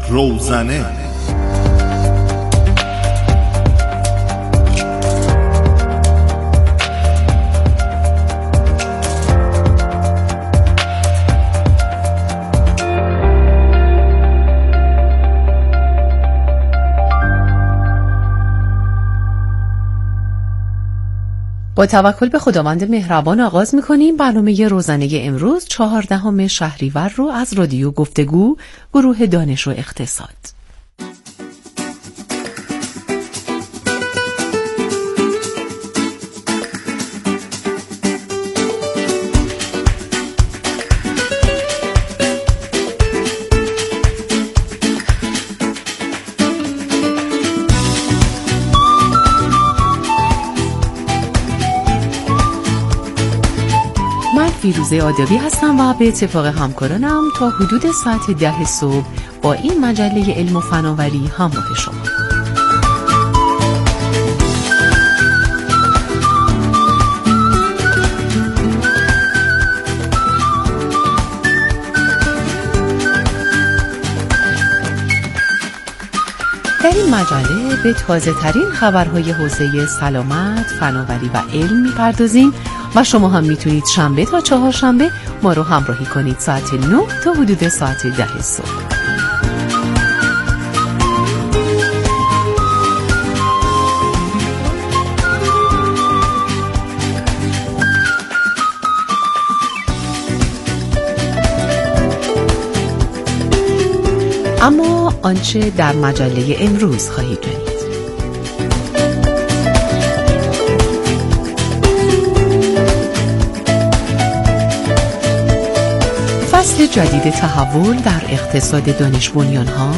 روزنه. با توکل به خداوند مهربان آغاز می‌کنیم برنامه روزنه امروز 14 شهریور رو از رادیو گفتگو گروه دانش و اقتصاد. فیروزه آدابی هستم و به اتفاق همکارانم تا حدود ساعت 10 صبح با این مجله علم و فناوری همراه شما. در این مجله به تازه ترین خبرهای حوزه سلامت، فناوری و علم می‌پردازیم و شما هم میتونید شنبه تا چهارشنبه ما رو همراهی کنید ساعت 9 تا حدود ساعت 10 صبح. اما آنچه در مجله امروز خواهید دانید: فصل جدید تحول در اقتصاد دانش بنیان‌ها،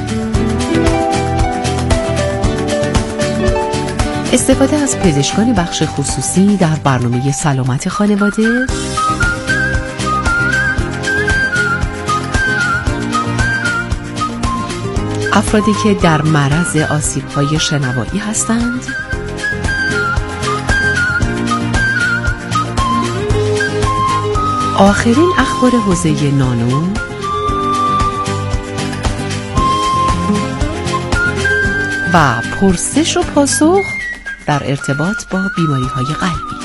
استفاده از پزشکان بخش خصوصی در برنامه سلامت خانواده، افرادی که در معرض آسیب‌های شنوایی هستند، آخرین اخبار حوزه نانو و پرسش و پاسخ در ارتباط با بیماری‌های قلبی.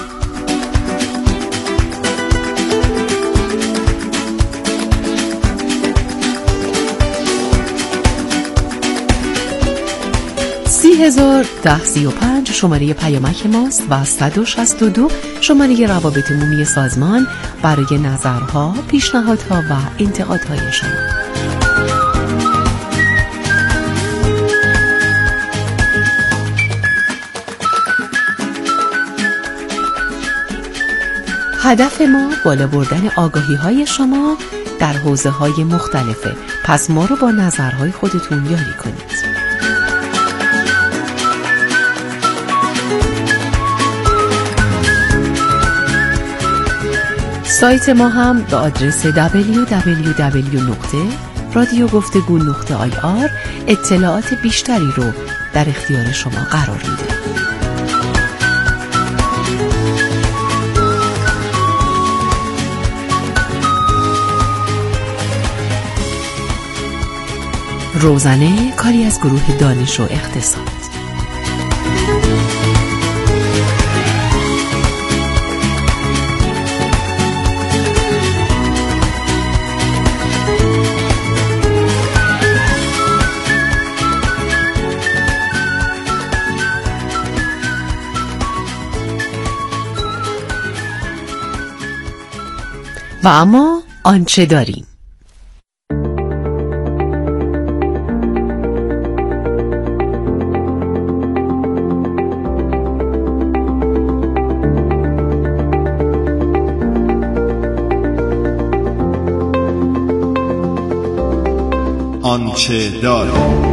(30,01035) شماره پیامک ماست و 162 شماره روابط عمومی سازمان برای نظرها، پیشنهادها و انتقادهای شما. هدف ما بالا بردن آگاهی‌های شما در حوزه‌های مختلفه، پس ما رو با نظرهای خودتون یاری کنید. سایت ما هم به آدرس www.radiogoftegu.ir اطلاعات بیشتری رو در اختیار شما قرار میده. روزنه کاری از گروه دانش و اقتصاد. و اما آنچه داریم. آنچه داریم.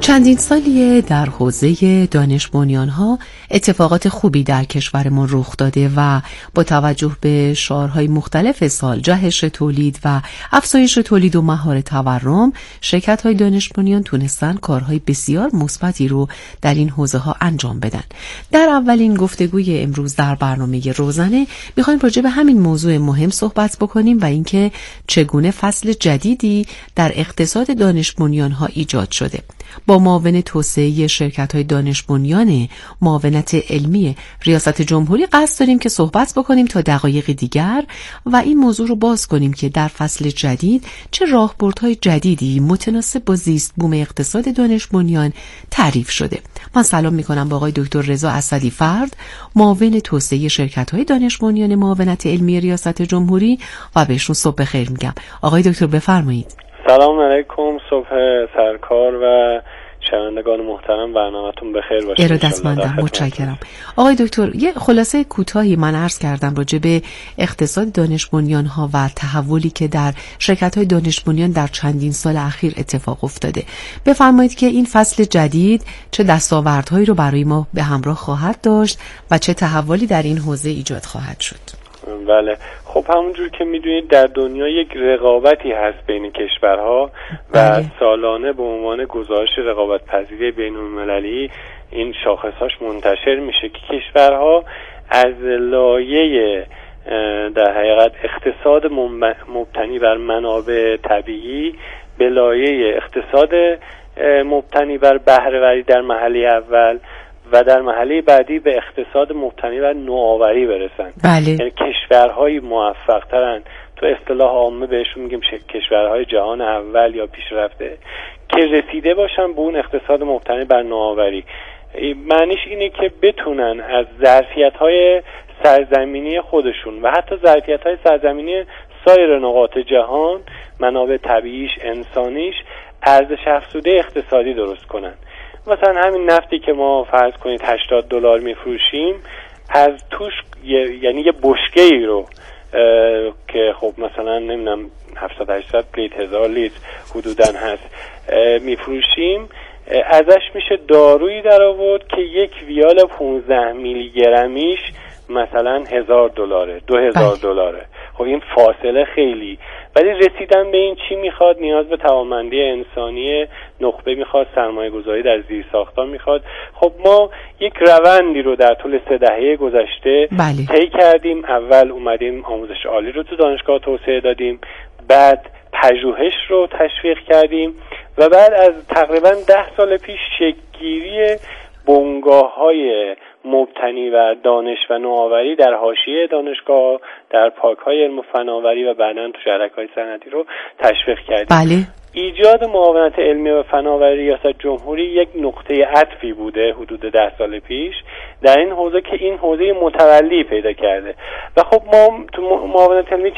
چندین سالیه در حوزه دانش بنیان‌ها اتفاقات خوبی در کشورمون رخ داده و با توجه به شعارهای مختلف سال، جهش تولید و افزایش تولید و مهار تورم، شرکت‌های دانش بنیان تونستن کارهای بسیار مثبتی رو در این حوزه‌ها انجام بدن. در اولین گفتگوی امروز در برنامه روزنه می‌خوایم راجع به همین موضوع مهم صحبت بکنیم و اینکه چگونه فصل جدیدی در اقتصاد دانش بنیان‌ها ایجاد شده. با معاون توسعه شرکت‌های دانش بنیان معاونت علمی ریاست جمهوری قصد داریم که صحبت بکنیم تا دقایق دیگر و این موضوع رو باز کنیم که در فصل جدید چه راهبردهای جدیدی متناسب با زیست بوم اقتصاد دانش بنیان تعریف شده. من سلام می‌کنم با آقای دکتر رضا اسدی‌فرد، معاون توسعه شرکت‌های دانش بنیان معاونت علمی ریاست جمهوری و بهشون صبح بخیر میگم. آقای دکتر بفرمایید. سلام علیکم، صبح سرکار و شنوندگان محترم، برنامه‌تون بخیر باشه. ارادتمندم، متشکرم. آقای دکتر، یه خلاصه کوتاهی من عرض کردم راجع به اقتصاد دانش بنیان‌ها و تحولی که در شرکت‌های دانش بنیان در چندین سال اخیر اتفاق افتاده. بفرمایید که این فصل جدید چه دستاوردهایی رو برای ما به همراه خواهد داشت و چه تحولی در این حوزه ایجاد خواهد شد. بله، خب همونجور که میدونید در دنیا یک رقابتی هست بین کشورها و سالانه به عنوان گزارش رقابت پذیری بین المللی این شاخصهاش منتشر میشه که کشورها از لایه در حقیقت اقتصاد مبتنی بر منابع طبیعی به لایه اقتصاد مبتنی بر بهره‌وری در مرحله اول و در مرحله بعدی به اقتصاد مبتنی بر نوآوری برسن. بله. یعنی کشورهای موفق ترن، تو اصطلاح عامه بهشون میگیم کشورهای جهان اول یا پیشرفته، که رسیده باشن به اون اقتصاد مبتنی بر نوآوری. معنیش اینه که بتونن از ظرفیت‌های سرزمینی خودشون و حتی ظرفیت‌های سرزمینی سایر نقاط جهان، منابع طبیعیش، انسانیش، ارزش افزوده اقتصادی درست کنن. مثلا همین نفتی که ما فرض کنید $80 میفروشیم، از توش یعنی یه بشکه‌ای رو که خب مثلا نمیدونم 700-800 لیتر 1000 لیتر حدوداً هست میفروشیم، ازش میشه دارویی در آورد که یک ویال 15 میلی گرمیش مثلا $1000 $2000. خب این فاصله خیلی، ولی رسیدن به این چی میخواد؟ نیاز به توانمندی انسانی نخبه میخواد، سرمایه گذاری در زیرساختان میخواد. خب ما یک روندی رو در طول 3 دهه گذشته طی کردیم. اول اومدیم آموزش عالی رو تو دانشگاه توسعه دادیم، بعد پژوهش رو تشویق کردیم و بعد از تقریبا 10 سال پیش شکل‌گیری بنگاه‌های مبتنی بر دانش و نوآوری در حاشیه دانشگاه، در پارک‌های علم و فناوری و بعداً تو شهرک‌های صنعتی رو تشویق کردیم. بله. ایجاد معاونت علمی و فناوری ریاست جمهوری یک نقطه عطفی بوده حدود 10 سال پیش در این حوزه که این حوزه متولی پیدا کرده و خب ما تو معاونت علمی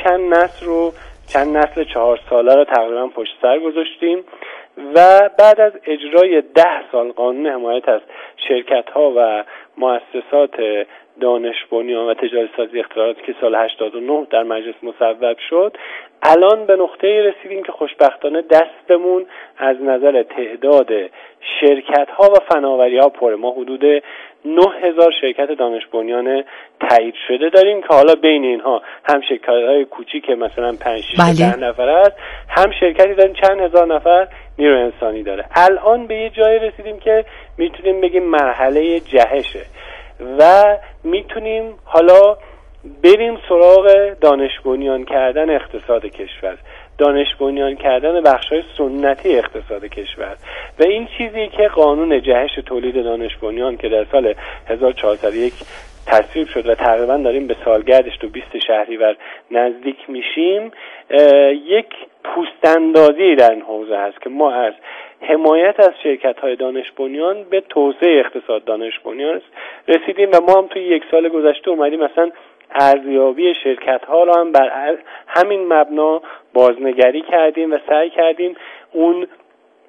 چند نسل 4 ساله رو تقریبا پشت سر گذاشتیم و بعد از اجرای 10 سال قانون حمایت از شرکت‌ها و مؤسسات دانش بنیان و تجاری سازی اختراعات که سال 89 در مجلس مصوب شد، الان به نقطه‌ای رسیدیم که خوشبختانه دستمون از نظر تعداد شرکت‌ها و فناوری‌ها پره. ما حدود 9000 شرکت دانش بنیان تایید شده داریم که حالا بین اینها هم شرکت‌های کوچیک مثلا 5-6 نفر است، هم شرکتی داریم چند هزار نفر نیرو انسانی داره. الان به یه جایی رسیدیم که میتونیم بگیم مرحله جهشه و میتونیم حالا بریم سراغ دانش بنیان کردن اقتصاد کشور، دانش بنیان کردن بخش‌های سنتی اقتصاد کشور و این چیزی که قانون جهش تولید دانش بنیان که در سال 1401 تصویب شد و تقریبا داریم به سالگردش تو 20 شهریور نزدیک میشیم، یک پوست‌اندازی در این حوزه هست که ما از حمایت از شرکت‌های دانش بنیان به توسعه اقتصاد دانش بنیان رسیدیم و ما هم توی 1 سال گذشته اومدیم مثلا ارزیابی شرکت‌ها رو هم بر همین مبنا بازنگری کردیم و سعی کردیم اون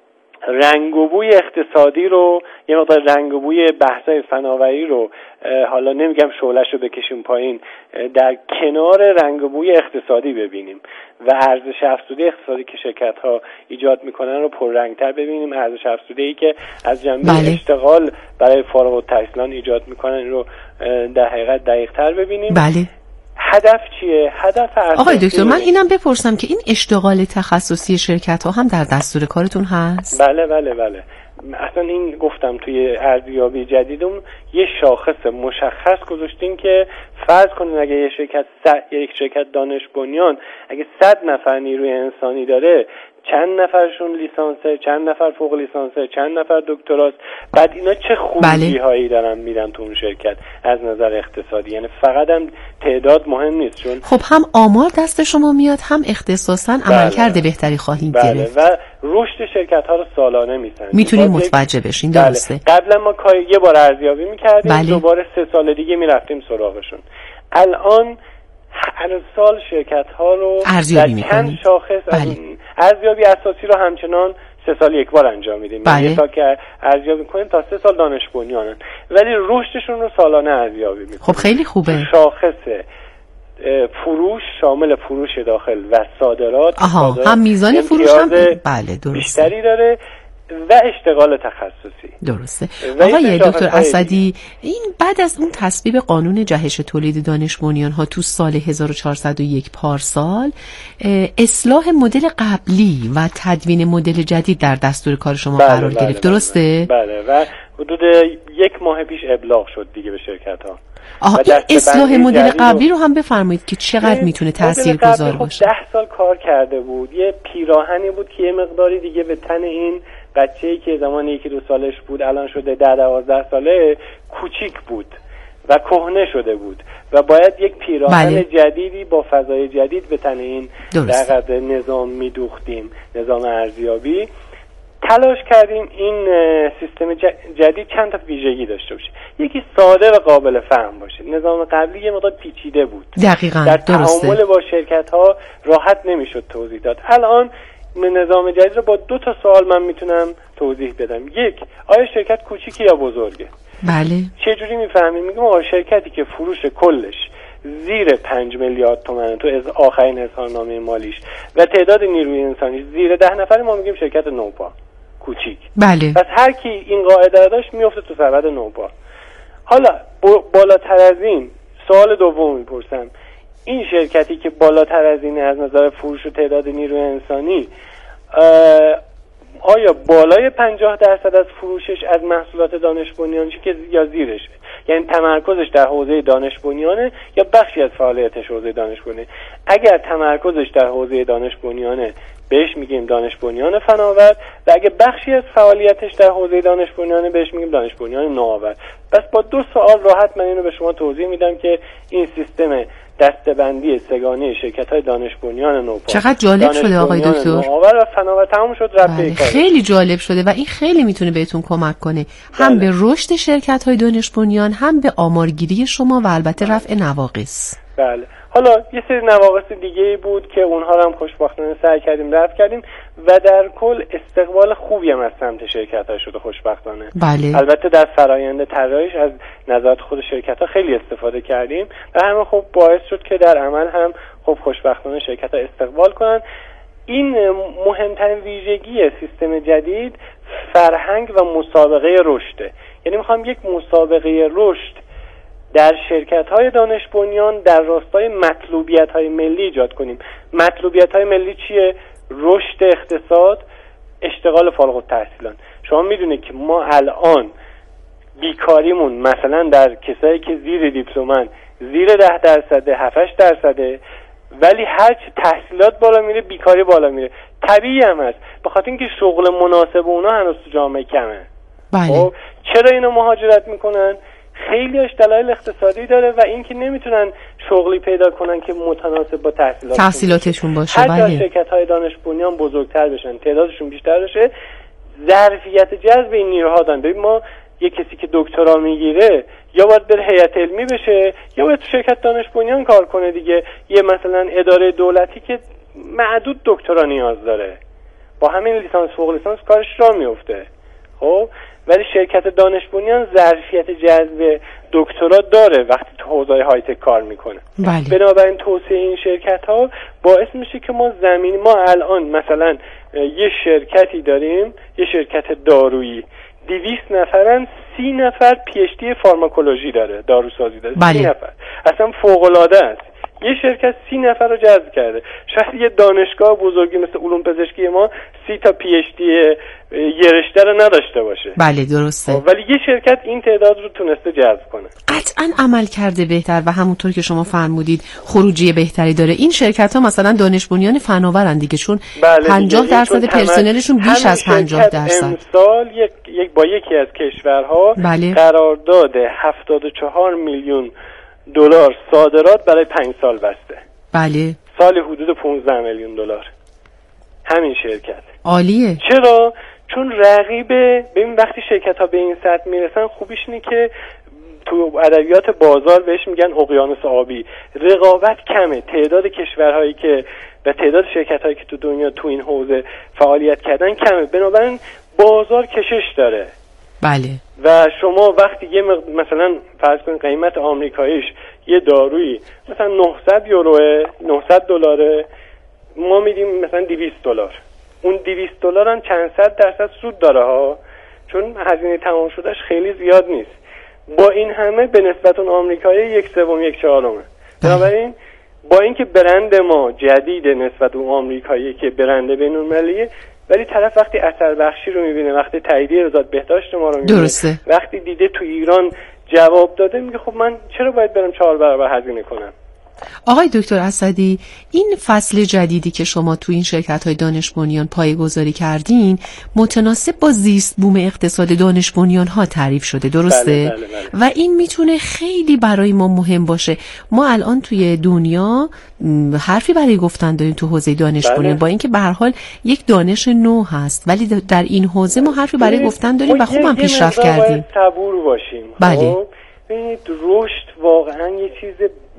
رنگ و بوی اقتصادی رو، یه مقدار رنگ و بوی بحث‌های فناوری رو، حالا نمیگم شعله‌ش رو بکشیم پایین، در کنار رنگ و بوی اقتصادی ببینیم و ارزش افزوده اقتصادی که شرکت‌ها ایجاد میکنن رو پررنگ‌تر ببینیم. ارزش افزوده‌ای که از جنبه اشتغال برای فارغ التحصیلان ایجاد میکنن رو در حقیقت دقیق‌تر ببینیم. بله. هدف چیه؟ هدف آقای دکتر من اینم بپرسم که این اشتغال تخصصی شرکت‌ها هم در دستور کارتون هست؟ بله بله بله. اصلا این گفتم توی ارزیابی جدیدمون یه شاخص مشخص گذاشتیم که فرض کنین اگه یک شرکت دانش بنیان اگه 100 نفر نیروی انسانی داره، چند نفرشون لیسانسه، چند نفر فوق لیسانسه، چند نفر دکتراست، بعد اینا چه خوبی هایی دارن میدن تو اون شرکت از نظر اقتصادی. یعنی فقط هم تعداد مهم نیست، چون خب هم آمار دست شما میاد هم اختصاصاً عملکرد بهتری خواهید گرفت. و رشد شرکت ها رو سالانه میسنجیم، میتونیم متوجه بشین. درسته. قبلا ما یه بار ارزیابی میکردیم، دوباره 3 سال دیگه میرفتیم سراغشون. الان هر سال شرکت ها رو ارزیابی در چند شاخص ارزیابی اساسی رو همچنان 3 سال یک بار انجام میدیم. یه تا که ارزیابی کنیم تا 3 سال دانش بنیانن، ولی رشدشون رو سالانه ارزیابی میکنیم. خب خیلی خوبه. شاخص فروش شامل فروش داخل و صادرات. هم میزان فروش هم بیشتری داره و اشتغال تخصصی. درسته. آقای دکتر اسدی، این بعد از اون تصویب قانون جهش تولید دانش بنیان ها تو سال 1401 پارسال، اصلاح مدل قبلی و تدوین مدل جدید در دستور کار شما قرار گرفت. درسته؟ بله و حدود 1 ماه پیش ابلاغ شد دیگه به شرکت ها. این اصلاح مدل قبلی رو هم بفرمایید که چقدر میتونه تاثیرگذار باشه. 10 سال کار کرده بود، یه پیراهنی بود که یه مقداری دیگه به تن این بچه‌ای که زمان 1-2 سالش بود الان شده 10-12 ساله کوچیک بود و کهنه شده بود و باید یک پیراهن جدیدی با فضای جدید به تن این در نظام میدوختیم، نظام ارزیابی. تلاش کردیم این سیستم جدید چند تا ویژگی داشته باشه. یکی ساده و قابل فهم باشه. نظام قبلی یه مقدار پیچیده بود. دقیقاً. در تعامل با شرکت‌ها راحت نمیشد توضیح داد. الان نظام جدید رو با 2 تا سوال من میتونم توضیح بدم. 1، آیا شرکت کوچیکی یا بزرگه؟ بله. چه جوری میفهمیم؟ میگم آقا شرکتی که فروش کلش زیر 5 میلیارد تومان تو از آخرین اظهارنامه مالیش و تعداد نیروی انسانی زیر 10 نفر، ما میگیم شرکت نوپا کوچیک. بله. پس هر کی این قاعده رو داشت میفته تو سبد نوپا. حالا بالاتر از این سوال دوم میپرسم، این شرکتی که بالاتر از این از نظر فروش و تعداد نیروی انسانی، آیا بالای 50% از فروشش از محصولات دانش بنیانشه که یا زیرشه؟ یعنی تمرکزش در حوزه دانش بنیانه یا بخشی از فعالیتش حوزه دانش بنیانه؟ اگر تمرکزش در حوزه دانش بنیانه بهش میگیم دانش بنیان فناور و اگه بخشی از فعالیتش در حوزه دانش بنیانه بهش میگیم دانش بنیان نوآور. پس با 2 سوال راحت من اینو به شما توضیح میدم که این سیستم دسته‌بندی سگانه شرکت‌های دانش بنیان نوپا چقدر جالب شده آقای دکتر. نوآور و فناور تموم شد رفت. خیلی جالب شده و این خیلی میتونه بهتون کمک کنه هم به رشد شرکت‌های دانش بنیان، هم به آمارگیری شما و البته رفع نواقص. بله. حالا یه سری نواقص دیگه بود که اونها رو هم خوشبختانه سعی کردیم رفع کردیم و در کل استقبال خوبی هم از سمت شرکت‌ها شده خوشبختانه. بله. البته در فرآیند طراحیش از نظرات خود شرکت‌ها خیلی استفاده کردیم و همین خب باعث شد که در عمل هم خب خوشبختانه شرکت‌ها استقبال کنن. این مهمترین ویژگی سیستم جدید فرهنگ و مسابقه رشده. یعنی می‌خوام یک مسابقه رشد در شرکت‌های دانش بنیان در راستای مطلوبیت‌های ملی ایجاد کنیم. مطلوبیت‌های ملی چیه؟ رشد اقتصاد، اشتغال فارغ التحصیلان. شما میدونید که ما الان بیکاریمون مثلا در کسایی که زیر دیپلمن زیر 10%، 7-8%، ولی هر چه تحصیلات بالا میره بیکاری بالا میره. طبیعی هم هست، به خاطر اینکه شغل مناسب اونا هنوز تو جامعه کمه. خب چرا اینا مهاجرت میکنن؟ خیلیش دلایل اقتصادی داره و اینکه نمیتونن شغلی پیدا کنن که متناسب با تحصیلاتشون باشه. هر جا شرکت‌های دانش بنیان بزرگتر بشن، تعدادشون بیشتر بشه، ظرفیت جذب این نیروها دارن. ببین ما یه کسی که دکترا میگیره یا باید بره هیئت علمی بشه یا باید تو شرکت دانش بنیان کار کنه دیگه. یه مثلا اداره دولتی که معدود دکترا نیاز داره، با همین لیسانس فوق لیسانس کارش را میفته. خب ولی شرکت دانش بنیان ظرفیت جذب دکترا داره وقتی تو حوزه های تک کار میکنه. بله. بنابراین توسعه این شرکت ها باعث میشه که ما الان مثلا یه شرکتی داریم، یه شرکت دارویی 200 نفرن، 30 نفر پی‌اچ‌دی فارماکولوژی داره، داروسازی داره. بله. 30 نفر اصلا فوق العاده است. یه شرکت 30 نفر رو جذب کرده. شاید یه دانشگاه بزرگی مثل علوم پزشکی ما 30 تا PhD یه رشته رو نداشته باشه. بله درسته. ولی یه شرکت این تعداد رو تونسته جذب کنه. قطعاً عمل کرده بهتر و همونطور که شما فرمودید خروجی بهتری داره. این شرکت ها مثلا دانش بنیان فناورن دیگه، چون 50% پرسنلشون بیش از 50%. امسال با یکی از کشورها بله. قرارداد 74 میلیون دلار صادرات برای 5 سال بسته. بله. سال حدود 15 میلیون دلار. همین شرکت. عالیه. چرا؟ چون ببین وقتی شرکت ها به این سطح میرسن خوبیش اینه که تو ادبیات بازار بهش میگن اقیانوس آبی. رقابت کمه، تعداد کشورهایی که و تعداد شرکت‌هایی که تو دنیا تو این حوزه فعالیت کردن کمه، بنابراین بازار کشش داره. بله. و شما وقتی مثلا فرض کنید قیمت آمریکاییش یه دارویی مثلا 900 یوروه، 900 دلاره، ما میدیم مثلا 200 دلار. اون 200 دلار هم چند صد درصد سود داره ها، چون هزینه تمام شدهش خیلی زیاد نیست. با این همه به نسبت اون آمریکایی 1/3 1/4. بنابراین با اینکه برند ما جدید نسبت اون آمریکایی که برند بین‌المللیه، ولی طرف وقتی اثر بخشی رو میبینه، وقتی تاییدیه رضایت بهداشت ما رو میبینه، درسته. وقتی دیده تو ایران جواب داده، میگه خب من چرا باید برم 4 برابر هزینه کنم. آقای دکتر اسدی، این فصل جدیدی که شما تو این شرکت‌های دانش بنیان پایه‌گذاری کردین متناسب با زیست بوم اقتصاد دانش بنیان‌ها تعریف شده، درسته؟ بله. و این میتونه خیلی برای ما مهم باشه. ما الان توی دنیا حرفی برای گفتن داریم تو حوزه دانش بنیان، با اینکه به هر حال یک دانش نو هست، ولی در این حوزه ما حرفی برای گفتن داریم و خوبم پیشرفت کردیم. صبور باشیم. بله. ببینید رشد واقعا یه چیز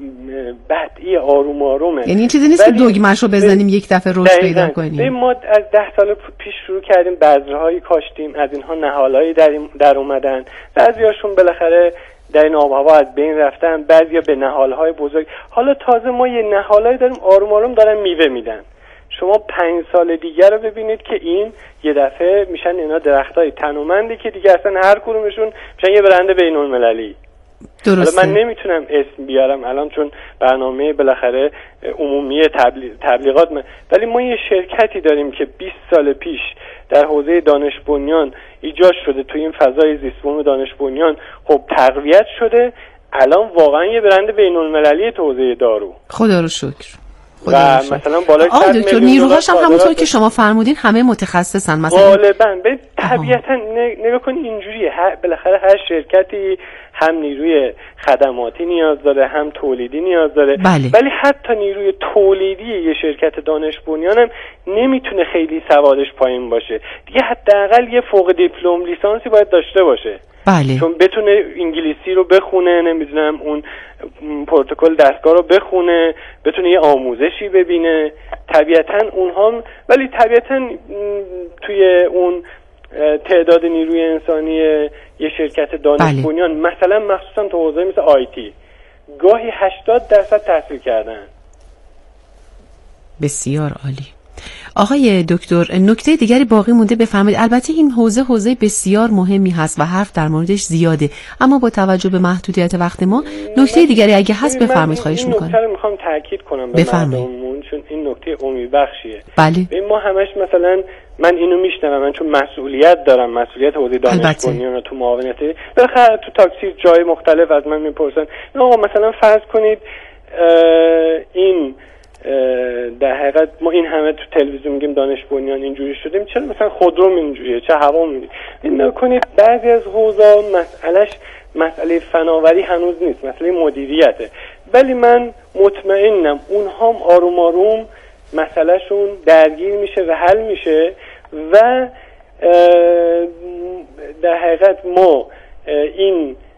بدئی، آروم آرومه. یعنی این چیزی نیست که دوگمه‌شو بزنیم یک دفعه رشد پیدا کنیم. ما از 10 سال پیش شروع کردیم بذرهایی کاشتیم، از اینها نهالایی در اومدن، بعضیاشون بالاخره در این آب و هوا از بین رفتن، بعضیا به نهالهای بزرگ. حالا تازه ما یه نهالایی داریم آروم آروم دارن میوه میدن. شما 5 سال دیگر رو ببینید که این یه دفعه میشن اینا درختای تنومندی که دیگه اصلا هر کدومشون میشن یه برند بین‌المللی. درسته. من نمیتونم اسم بیارم الان چون برنامه بالاخره عمومی تبلیغات ولی ما یه شرکتی داریم که 20 سال پیش در حوزه دانش بنیان ایجاد شده، توی این فضای زیست بوم دانش بنیان خب تقویت شده، الان واقعا یه برند بین‌المللی تو حوزه دارو. خدا رو شکر. و مثلا بالای 100 میلیون دکتر نیروهاش هم همونطور که شما فرمودین همه متخصصن مثلا غالبا. به طبیعتا نگاه کنید اینجوریه، بالاخره هر شرکتی هم نیروی خدماتی نیاز داره، هم تولیدی نیاز داره. بله. ولی حتی نیروی تولیدی یه شرکت دانش بنیان هم نمیتونه خیلی سوادش پایین باشه دیگه، حداقل یه فوق دیپلم لیسانسی باید داشته باشه. بله. چون بتونه انگلیسی رو بخونه، نمیدونم اون پروتکل دستگاه رو بخونه، بتونه یه آموزشی ببینه. طبیعتا اونها ولی طبیعتا توی اون تعداد نیروی انسانی یه شرکت دانش بنیان مثلا مخصوصا تو حوزه مثل آیتی گاهی 80% تحصیل کردن. بسیار عالی. آقای دکتر نکته دیگری باقی مونده بفرمایید. البته این حوزه بسیار مهمی هست و حرف در موردش زیاده، اما با توجه به محدودیت وقت ما نکته دیگری اگه هست بفرمایید، خواهش میکنم. این نکته رو میخوام تاکید کنم به مردممون چون این نکته امیدبخشیه. بله. ما همش مثلا من اینو میشنوم، من چون مسئولیت دارم، مسئولیت حوزه دانش بنیان تو معاونت بالاخره تو تاکسی جای مختلف از من میپرسن آقا مثلا فرض کنید این در حقیقت ما این همه تو تلویزیون میگیم دانش بنیان اینجوری شدیم، چرا مثلا خودرو اینجوریه، چه هوا میدید؟ این نکنید بعضی از حوزه مسئله فناوری هنوز نیست، مسئله مدیریته، ولی من مطمئنم اونها هم آروم آروم مسئلهشون درگیر میشه و حل میشه و در حقیقت ما این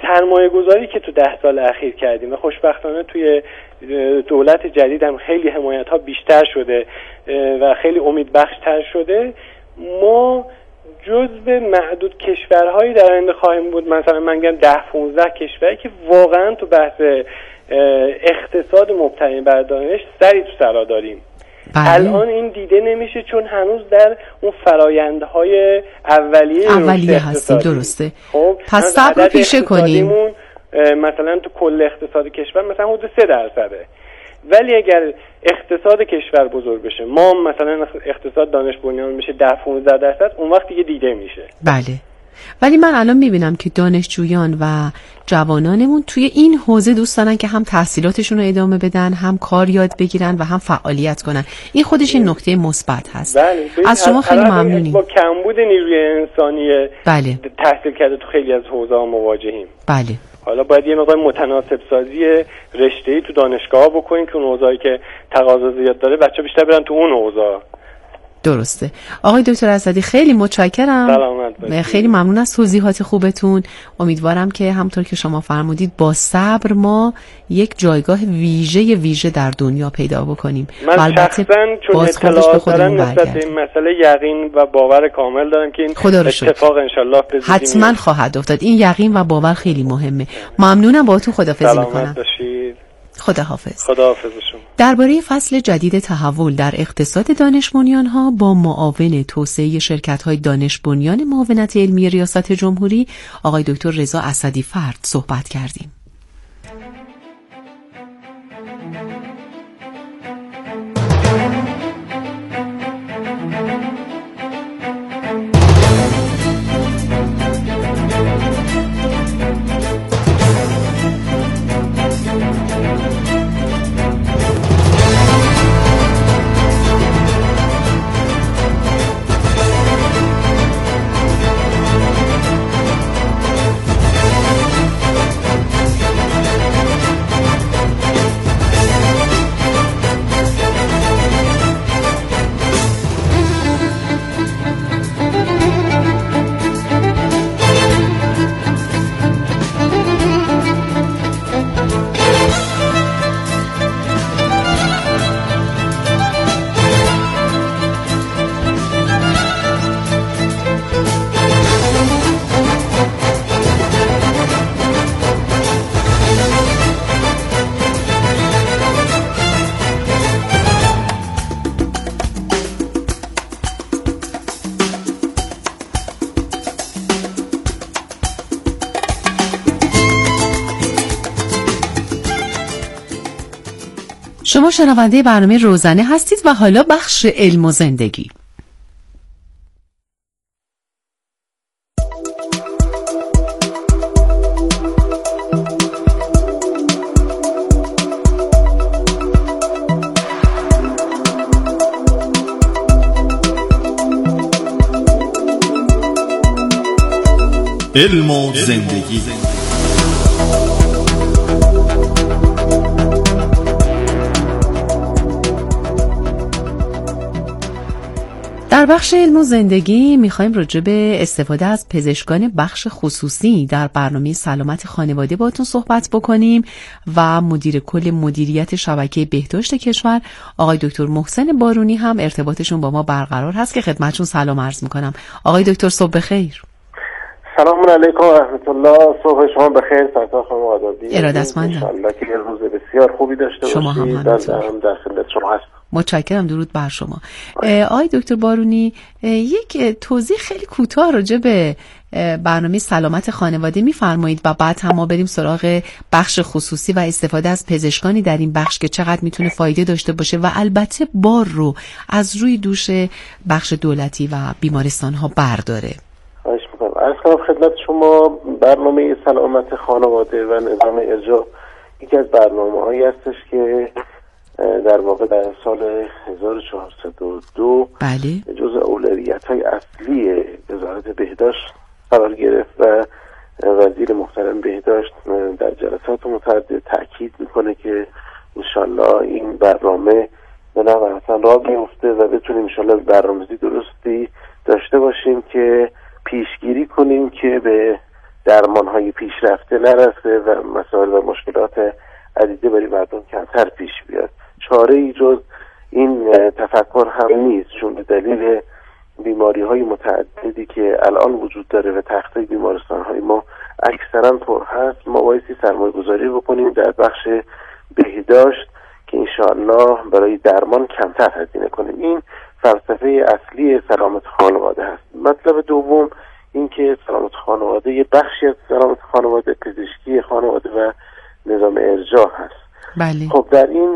سرمایه گذاری که تو 10 سال اخیر کردیم و خوشبختانه توی دولت جدید هم خیلی حمایت ها بیشتر شده و خیلی امیدبخش‌تر شده، ما جزو معدود کشورهایی در آینده خواهیم بود، مثلا من میگم 10-15 کشوری که واقعا تو بحث اقتصاد مبتنی بر دانش سری تو سرا داریم. الان این دیده نمیشه چون هنوز در اون فرایندهای اولیه هستیم. درسته. خب پس صبر پیشه کنیم. مثلا تو کل اقتصاد کشور مثلا حدود 3%. ولی اگر اقتصاد کشور بزرگ بشه، ما مثلا اقتصاد دانش بنیان بشه 10-15%، اون وقت دیگه دیده میشه. بله. ولی من الان میبینم که دانشجویان و جوانانمون توی این حوزه دوست دارن که هم تحصیلاتشون رو ادامه بدن، هم کار یاد بگیرن و هم فعالیت کنن. این خودش نکته مثبت هست. بله. از شما خیلی ممنونیم. با کمبود نیروی انسانی بله. تحصیل کرده تو خیلی از حوزه‌ها مواجهیم. بله. حالا باید یه مقدار متناسب سازی رشته‌ای تو دانشگاه‌ها بکنیم که اون حوزه‌ای که تقاضا زیاد داره بچه‌ها بیشتر برن تو اون حوزه. درسته. آقای دکتر اسدی خیلی متشکرم. سلامت باشید. خیلی ممنون از توضیحات خوبتون. امیدوارم که همونطور که شما فرمودید با صبر ما یک جایگاه ویژه در دنیا پیدا بکنیم. من شخصا چون اطلاعات دارم نسبت به این مسئله یقین و باور کامل دارم که این اتفاق انشالله حتما خواهد افتاد. این یقین و باور خیلی مهمه. ممنونم، باهاتون خداحافظی میکنم. سلامت باشید. خداحافظ. خداحافظ شما. درباره فصل جدید تحول در اقتصاد دانش بنیان‌ها با معاون توسعه شرکت‌های دانش بنیان معاونت علمی ریاست جمهوری آقای دکتر رضا اسدی فرد صحبت کردیم. شما شنونده برنامه روزنه هستید و حالا بخش علم و زندگی. علم و زندگی. در بخش علم و زندگی میخوایم راجع به استفاده از پزشکان بخش خصوصی در برنامه سلامت خانواده باهاتون صحبت بکنیم و مدیر کل مدیریت شبکه بهداشت کشور آقای دکتر محسن بارونی هم ارتباطشون با ما برقرار هست که خدمتشون سلام عرض میکنم. آقای دکتر صبح بخیر. سلام علیکم و رحمت الله. صبح شما بخیر. سرکار خانم آدابی. ارادتمندم. انشالله که روز بسیار خوبی داشته شما باشید. در خدمت شما هستم. متشکرم. درود بر شما. آقای دکتر بارونی یک توضیح خیلی کوتاه راجع به برنامه سلامت خانواده میفرمایید و بعد هم ما بریم سراغ بخش خصوصی و استفاده از پزشکانی در این بخش که چقدر میتونه فایده داشته باشه و البته بار رو از روی دوش بخش دولتی و بیمارستان ها برداره. خواهش میکنم. عرض کنم خدمت شما برنامه سلامت خانواده و نظام ارجاع یکی از برنامه‌هایی هستش که در واقع در سال 1402 بله جزء اولویت‌های اصلی وزارت بهداشت قرار گرفت و وزیر محترم بهداشت در جلسات متعدد تاکید میکنه که انشالله این برنامه به نحو حسن راه بیفته و بتونیم انشالله برنامه‌ریزی درستی داشته باشیم که پیشگیری کنیم که به درمان‌های پیشرفته نرسه و مسائل و مشکلات عدیده برای مردم کمتر پیش بیاد. چاره‌ای جز این تفکر هم نیست، چون به دلیل بیماری‌های متعددی که الان وجود داره و تختای بیمارستان‌های ما اکثرا پر هست، ما بایستی سرمایه‌گذاری بکنیم در بخش بهداشت که انشاءالله برای درمان کمتر هزینه کنیم. این فلسفه اصلی سلامت خانواده هست. مطلب دوم این که سلامت خانواده یه بخشی از سلامت خانواده پزشکی خانواده و نظام ارجاع هست. بله. خب در این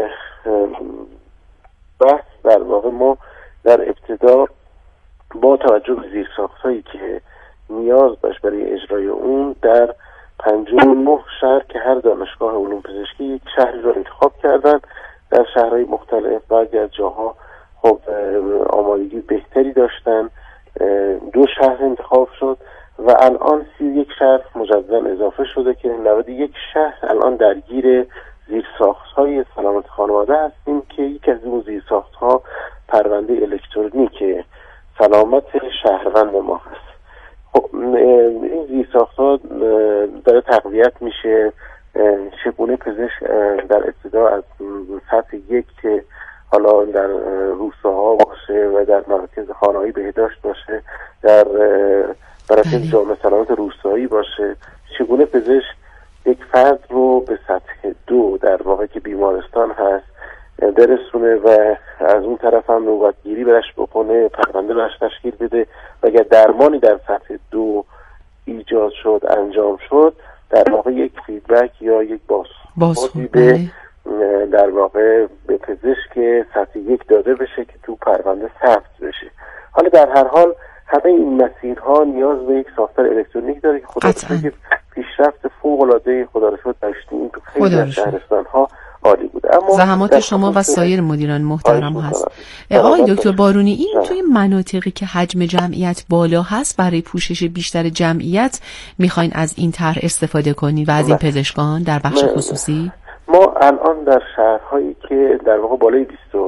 بحث در واقع ما در ابتدا با توجه به زیرساخت‌هایی که نیاز داشت برای اجرای اون در 59 شهر که هر دانشگاه علوم پزشکی یک شهری رو انتخاب کردن، در شهرهای مختلف بعضی از جاها خب آمادگی بهتری داشتن، 2 شهر انتخاب شد و الان 31 شهر مجددا اضافه شده که 91 شهر الان درگیر زیرساخت‌های سلامت خانواده هستیم که یک از این زیرساخت‌ها پرونده الکترونیک سلامت شهروند ما هست. خب این زیرساخت‌ها داره تقویت میشه. چگونه پزشک در ابتدا از سطح 1 که حالا در روستاها باشه و در مراکز خانه‌ای بهداشت باشه، در مراکز جامعه سلامت روستایی باشه، چگونه پزشک یک فرد رو به سطح 2 در واقع که بیمارستان هست برسونه و از اون طرف هم نوبتگیری برش بکنه، پرونده برش تشکیل بده و اگر درمانی در سطح 2 ایجاد شد انجام شد در واقع یک فیدبک یا یک بازخوردی به در واقع به پزشک سطح 1 داده بشه که تو پرونده ثبت بشه. حالا در هر حال همه این مسیرها نیاز به یک ساختار الکترونیک داره که خدا رو پیشرفت فوق‌العاده خدا رو شکر داشتیم تو خیلی از شهرستان‌ها عالی بوده. اما زحمات شما و سایر مدیران محترم هست. آقای دکتر بارونی، این توی مناطقی که حجم جمعیت بالا هست برای پوشش بیشتر جمعیت میخواین از این طرح استفاده کنید و از این پزشکان در بخش خصوصی؟ ما الان در شهرهایی که در واقع بالای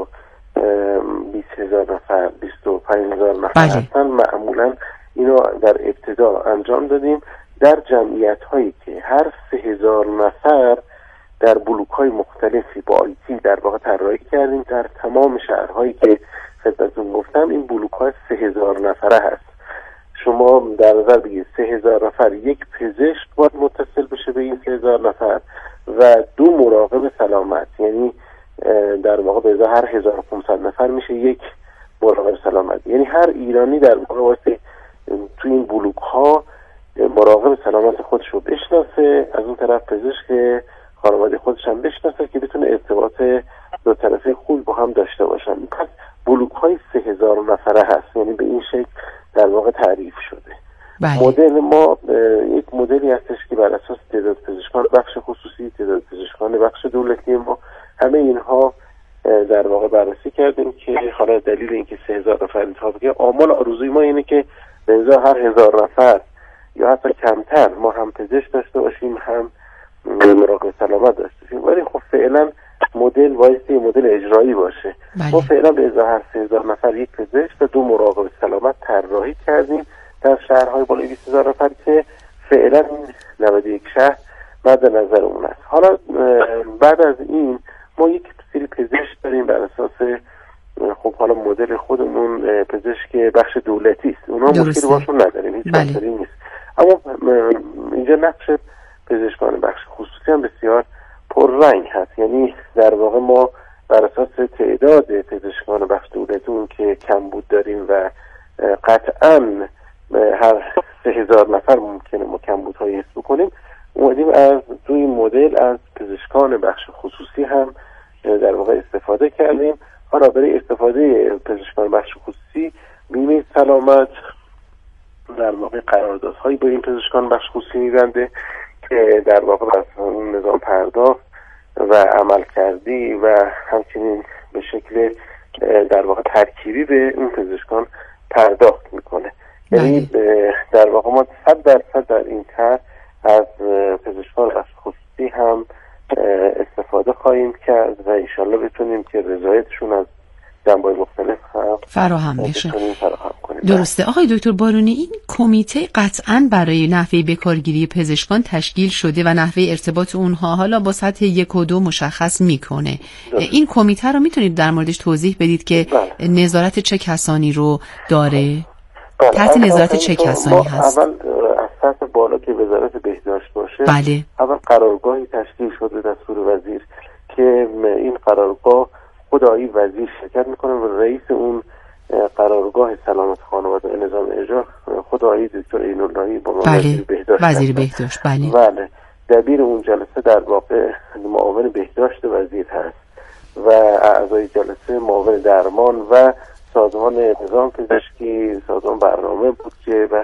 20,000 نفر 25,000 نفر هستن معمولا اینو در ابتدا انجام دادیم در جمعیت هایی که هر 3,000 نفر در بلوک های مختلفی با آیتی در واقع طراحی کردیم. در تمام شهرهایی که خدمتتون گفتم این بلوک های 3,000 نفره هست. شما در نظر بگیرید 3,000 نفر یک پزشک باید متصل بشه به این 3,000 نفر و 2 مراقب سلامت، یعنی در واقع به ازای هر 1,500 نفر میشه یک مراقب سلامت، یعنی هر ایرانی در واقع واسه تو این بلوک ها مراقب سلامت خودش رو بشناسه، از اون طرف پزشک خانواده خودش هم بشناسه که بتونه ارتباط دو طرفه خوب با هم داشته باشن. پس بلوک های 3,000 نفره هست، یعنی به این شکل در واقع تعریف شده. مدل ما یک مدلی هستش که بر اساس تعداد پزشکان بخش خصوصی، تعداد پزشکان بخش دولتی ما همه اینها در واقع بررسی کردیم که حالا دلیل اینکه 3,000 نفر انتخاب کردیم، آمال آرزوی ما اینه که به ازای هر 1,000 نفر یا حتی کمتر ما هم پزشک داشته باشیم هم مراقب سلامت داشته باشیم. ولی خب فعلا مدل وایسی مدل اجرایی باشه. ما فعلا به ازای هر 3,000 نفر یک پزشک و 2 مراقب سلامت طراحی کردیم در شهرهای بالای 20,000 نفر که فعلا 91 شهر مد نظرمون است. حالا بعد از این ما یک سری پزشک داریم بر اساس خب حالا مدل خودمون پزشک بخش دولتی است، اونا مشکلی باشون نداریم، هیچ مسئله نیست. اما اینجا نقش پزشکان بخش خصوصی هم بسیار پررنگ هست، یعنی در واقع ما بر اساس تعداد پزشکان بخش دولتی که کمبود داریم و قطعاً هر 3,000 نفر ممکنه ما کمبودهای حس بکنیم، اومدیم از توی مدل از پزشکان بخش خصوصی هم در واقع استفاده کردیم. حالا برای استفاده پزشکان بخش خصوصی بیمه سلامت در واقع قراردادهایی با این پزشکان بخش خصوصی می‌بنده که در واقع بر نظام پرداخت و عمل کردی و همچنین به شکل در واقع ترکیبی به اون پزشکان پرداخت میکنه. یعنی در واقع ما 100% در این طرح از پزشکان بخش خصوصی هم استفاده خواهیم کرد و انشالله بتونیم که رضایتشون از جنبه‌های مختلف فراهم بشه. فراهم کنیم. درسته. آقای دکتر بارونی، این کمیته قطعاً برای نحوه بکارگیری پزشکان تشکیل شده و نحوه ارتباط اونها حالا با سطح 1 و 2 مشخص میکنه. این کمیته رو میتونید در موردش توضیح بدید که نظارت چه کسانی رو داره؟ تحت نظارت چه کسانی هست؟ اول از سطح بالا که وزارت بهداشت باشه، بله. اول قرارگاهی تشکیل شده دستور وزیر که این قرارگاه خدایی وزیر شرکت میکنه و رئیس اون قرارگاه سلامت خانواده و نظام اجرا خدایی دکتر این‌اللهی با وزیر بهداشت. وزیر بهداشت. بله. دبیر اون جلسه در واقع معاون بهداشت وزیر هست و اعضای جلسه معاون درمان و سازمان نظام پزشکی، سازمان برنامه بودجه و